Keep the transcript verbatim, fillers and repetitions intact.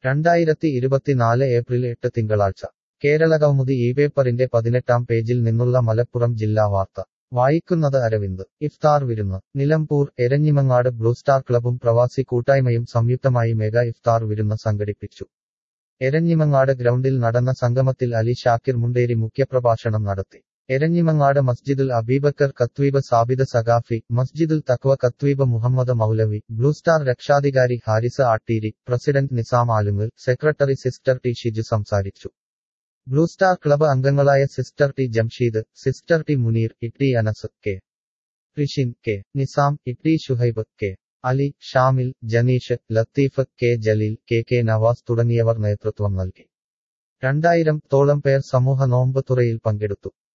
രണ്ടായിരത്തി ഇരുപത്തിനാല് ഏപ്രിൽ എട്ട് തിങ്കളാഴ്ച കേരളകൗമുദി ഈ പേപ്പറിന്റെ പതിനെട്ടാം പേജിൽ നിന്നുള്ള മലപ്പുറം ജില്ലാ വാർത്ത വായിക്കുന്നത് അരവിന്ദ്. ഇഫ്താർ വിരുന്ന്. നിലമ്പൂർ എരഞ്ഞിമങ്ങാട് ബ്ലൂസ്റ്റാർ ക്ലബും പ്രവാസി കൂട്ടായ്മയും സംയുക്തമായി മെഗാ ഇഫ്താർ വിരുന്ന് സംഘടിപ്പിച്ചു. എരഞ്ഞിമങ്ങാട് ഗ്രൗണ്ടിൽ നടന്ന സംഗമത്തിൽ അലി ഷാക്കിർ മുണ്ടേരി മുഖ്യപ്രഭാഷണം നടത്തി. എരഞ്ഞിമങ്ങാട് മസ്ജിദുൽ അബീബക്കർ കത്വീബ് സാബിദ് സഖാഫി, മസ്ജിദുൽ തഖ്വ കത്വീബ് മുഹമ്മദ് മൗലവി, ബ്ലൂസ്റ്റാർ രക്ഷാധികാരി Haris Atteeri, president Nizam Alungal, secretary sister T Shiju സംസാരിച്ചു. ബ്ലൂസ്റ്റാർ ക്ലബ് അംഗങ്ങളായ sister T Jamsheed, sister T Muneer, ഇട്ടി അനസ്, കെ റിഷിൻ, കെ നിസാം, ഇട്ടി Shuhaib, K Ali, Shamil, Janeesh, Latheef, K Jaleel, K K Navas തുടങ്ങിയവർ നേതൃത്വം നൽകി. രണ്ടായിരം തോളം പേർ സമൂഹ നോമ്പ് തുറയിൽ പങ്കെടുത്തു.